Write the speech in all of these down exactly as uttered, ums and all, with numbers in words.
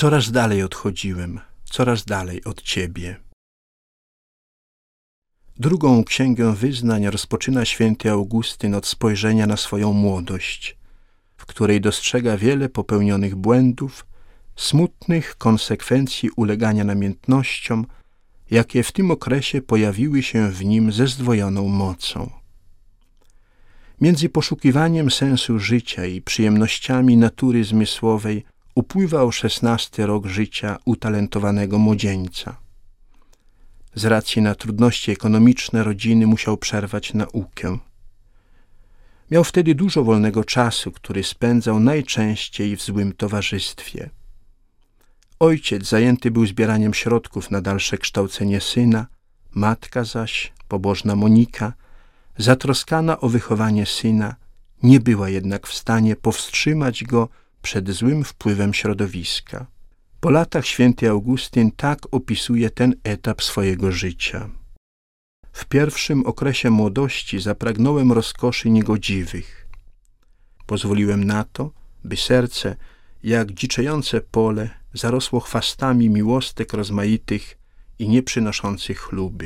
Coraz dalej odchodziłem, coraz dalej od Ciebie. Drugą księgę wyznań rozpoczyna święty Augustyn od spojrzenia na swoją młodość, w której dostrzega wiele popełnionych błędów, smutnych konsekwencji ulegania namiętnościom, jakie w tym okresie pojawiły się w nim ze zdwojoną mocą. Między poszukiwaniem sensu życia i przyjemnościami natury zmysłowej upływał szesnasty rok życia utalentowanego młodzieńca. Z racji na trudności ekonomiczne rodziny musiał przerwać naukę. Miał wtedy dużo wolnego czasu, który spędzał najczęściej w złym towarzystwie. Ojciec zajęty był zbieraniem środków na dalsze kształcenie syna, matka zaś, pobożna Monika, zatroskana o wychowanie syna, nie była jednak w stanie powstrzymać go przed złym wpływem środowiska. Po latach święty Augustyn tak opisuje ten etap swojego życia. W pierwszym okresie młodości zapragnąłem rozkoszy niegodziwych. Pozwoliłem na to, by serce, jak dziczejące pole, zarosło chwastami miłostek rozmaitych i nieprzynoszących chluby.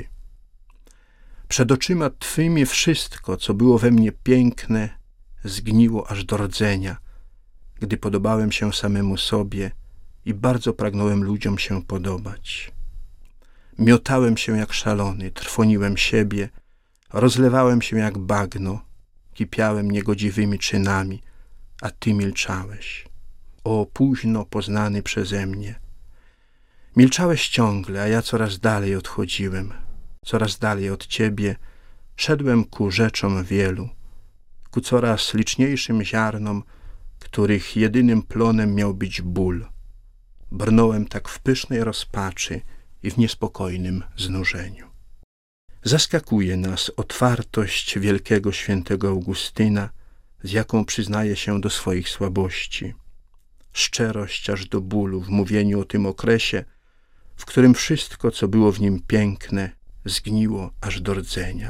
Przed oczyma Twymi wszystko, co było we mnie piękne, zgniło aż do rdzenia, gdy podobałem się samemu sobie i bardzo pragnąłem ludziom się podobać. Miotałem się jak szalony, trwoniłem siebie, rozlewałem się jak bagno, kipiałem niegodziwymi czynami, a Ty milczałeś. O, późno poznany przeze mnie. Milczałeś ciągle, a ja coraz dalej odchodziłem, coraz dalej od Ciebie, szedłem ku rzeczom wielu, ku coraz liczniejszym ziarnom, których jedynym plonem miał być ból. Brnąłem tak w pysznej rozpaczy i w niespokojnym znużeniu. Zaskakuje nas otwartość wielkiego świętego Augustyna, z jaką przyznaje się do swoich słabości. Szczerość aż do bólu w mówieniu o tym okresie, w którym wszystko, co było w nim piękne, zgniło aż do rdzenia.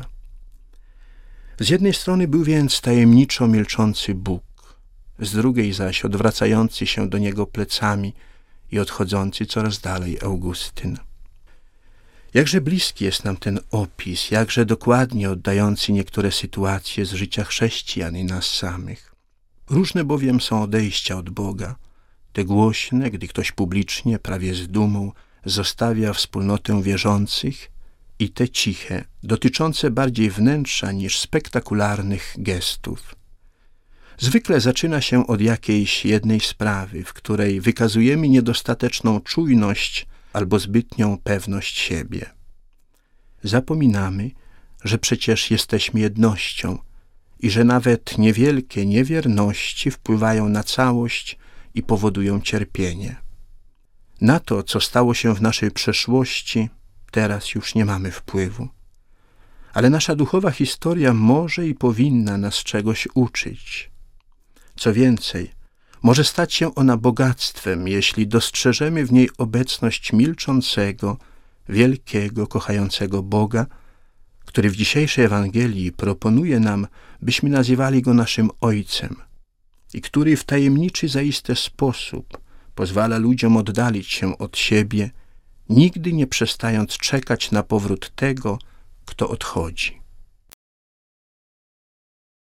Z jednej strony był więc tajemniczo milczący Bóg, z drugiej zaś odwracający się do Niego plecami i odchodzący coraz dalej Augustyn. Jakże bliski jest nam ten opis, jakże dokładnie oddający niektóre sytuacje z życia chrześcijan i nas samych. Różne bowiem są odejścia od Boga, te głośne, gdy ktoś publicznie, prawie z dumą, zostawia wspólnotę wierzących, i te ciche, dotyczące bardziej wnętrza niż spektakularnych gestów. Zwykle zaczyna się od jakiejś jednej sprawy, w której wykazujemy niedostateczną czujność albo zbytnią pewność siebie. Zapominamy, że przecież jesteśmy jednością i że nawet niewielkie niewierności wpływają na całość i powodują cierpienie. Na to, co stało się w naszej przeszłości, teraz już nie mamy wpływu. Ale nasza duchowa historia może i powinna nas czegoś uczyć. Co więcej, może stać się ona bogactwem, jeśli dostrzeżemy w niej obecność milczącego, wielkiego, kochającego Boga, który w dzisiejszej Ewangelii proponuje nam, byśmy nazywali Go naszym Ojcem i który w tajemniczy zaiste sposób pozwala ludziom oddalić się od siebie, nigdy nie przestając czekać na powrót tego, kto odchodzi.